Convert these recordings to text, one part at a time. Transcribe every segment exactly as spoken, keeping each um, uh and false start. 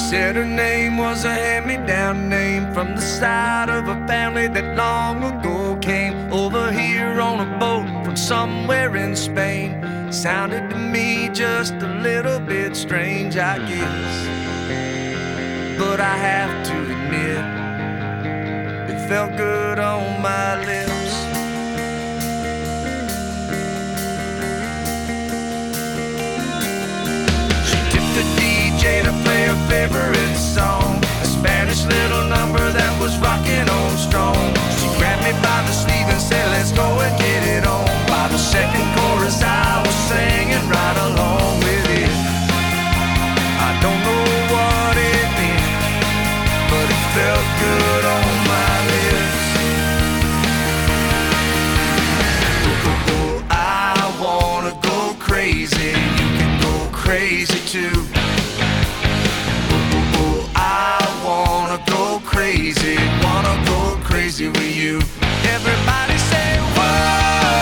Said her name was a hand-me-down name from the side of a family that long ago came over here on a boat from somewhere in Spain. Sounded to me just a little bit strange, I guess, but I have to admit, it felt good on my lips. She tipped the D J to play her favorite song, a Spanish little number that was rocking on strong. She grabbed me by the sleeve and said, let's go and get it on. By the second chorus I was singing right along with it. I don't know what it meant, but it felt good on my lips. Ooh, ooh, I wanna go crazy, you can go crazy too. Ooh, ooh, I wanna go crazy, wanna go crazy with you. Everybody say whoa.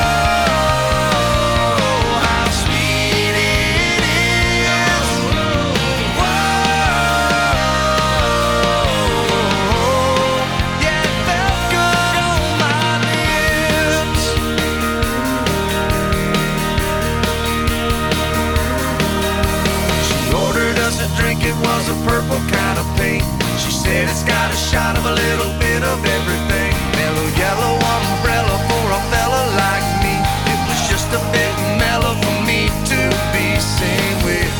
It was a purple kind of paint. She said it's got a shot of a little bit of everything. Mellow yellow umbrella for a fella like me. It was just a bit mellow for me to be seen with,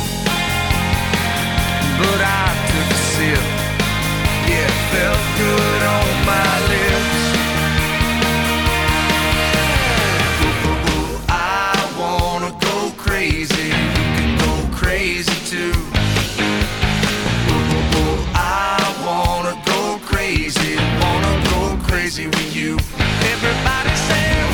but I took a sip. Yeah, it felt good on my lips. Ooh, ooh, ooh, I wanna go crazy, you can go crazy too. Crazy, wanna go crazy with you. Everybody say